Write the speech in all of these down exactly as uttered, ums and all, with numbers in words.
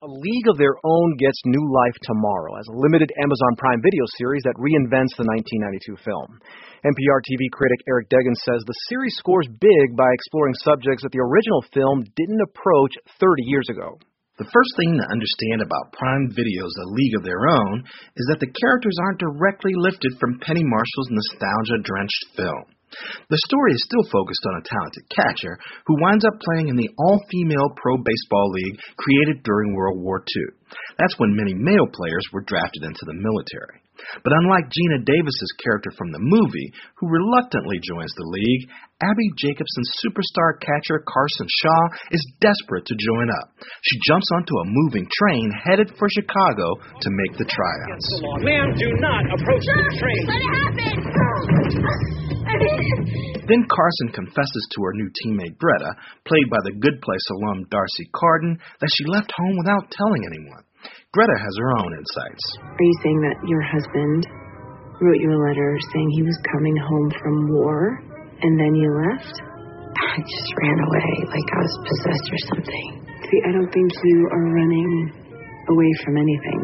A League of Their Own gets new life tomorrow as a limited Amazon Prime Video series that reinvents the nineteen ninety-two film. N P R T V critic Eric Deggans says the series scores big by exploring subjects that the original film didn't approach thirty years ago. The first thing to understand about Prime Video's A League of Their Own is that the characters aren't directly lifted from Penny Marshall's nostalgia-drenched film. The story is still focused on a talented catcher who winds up playing in the all-female pro baseball league created during World War Two. That's when many male players were drafted into the military. But unlike Gina Davis's character from the movie, who reluctantly joins the league, Abbi Jacobson's superstar catcher Carson Shaw is desperate to join up. She jumps onto a moving train headed for Chicago to make the tryouts. Ma'am, do not approach the train. Let it happen! Then Carson confesses to her new teammate Greta, played by the Good Place alum Darcy Carden, that she left home without telling anyone. Greta has her own insights. Are you saying that your husband wrote you a letter saying he was coming home from war and then you left? I just ran away like I was possessed or something. See, I don't think you are running away from anything.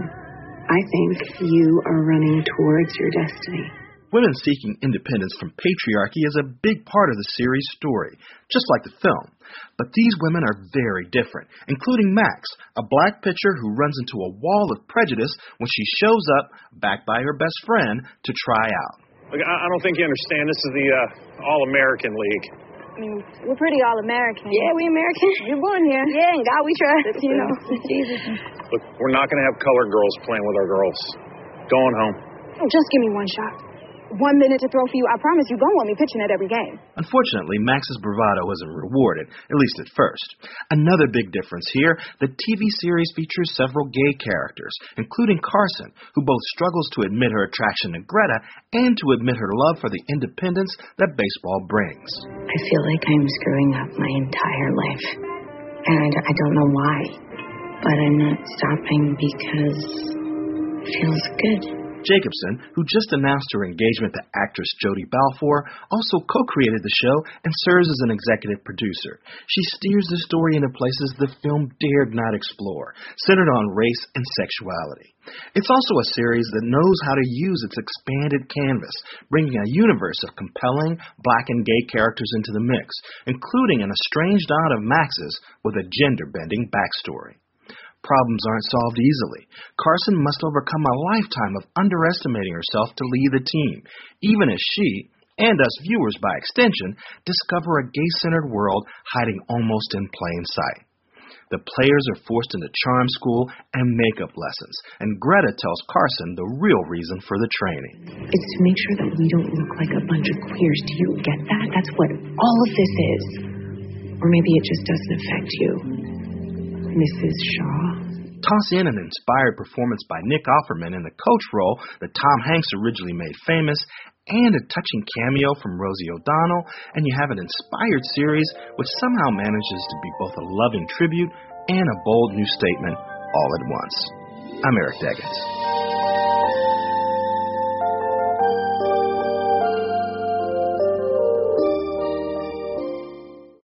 I think you are running towards your destiny. Women seeking independence from patriarchy is a big part of the series' story, just like the film. But these women are very different, including Max, a black pitcher who runs into a wall of prejudice when she shows up, backed by her best friend, to try out. Look, I don't think you understand. This is the uh, All-American League. I mean, we're pretty All-American. Yeah, we American. You're born here. Yeah, and God we trust, you know. Jesus. Look, we're not going to have colored girls playing with our girls. Going home. Oh, just give me one shot. One minute to throw for you. I promise you don't want me pitching at every game. Unfortunately, Max's bravado wasn't rewarded, at least at first. Another big difference here, the T V series features several gay characters, including Carson, who both struggles to admit her attraction to Greta and to admit her love for the independence that baseball brings. I feel like I'm screwing up my entire life, and I don't know why, but I'm not stopping because it feels good. Jacobson, who just announced her engagement to actress Jodie Balfour, also co-created the show and serves as an executive producer. She steers the story into places the film dared not explore, centered on race and sexuality. It's also a series that knows how to use its expanded canvas, bringing a universe of compelling black and gay characters into the mix, including an estranged aunt of Max's with a gender-bending backstory. Problems aren't solved easily. Carson must overcome a lifetime of underestimating herself to lead the team, even as she, and us viewers by extension, discover a gay-centered world hiding almost in plain sight. The players are forced into charm school and makeup lessons, and Greta tells Carson the real reason for the training. It's to make sure that we don't look like a bunch of queers. Do you get that? That's what all of this is. Or maybe it just doesn't affect you. Missus Shaw. Toss in an inspired performance by Nick Offerman in the coach role that Tom Hanks originally made famous, and a touching cameo from Rosie O'Donnell, and you have an inspired series which somehow manages to be both a loving tribute and a bold new statement all at once. I'm Eric Deggans.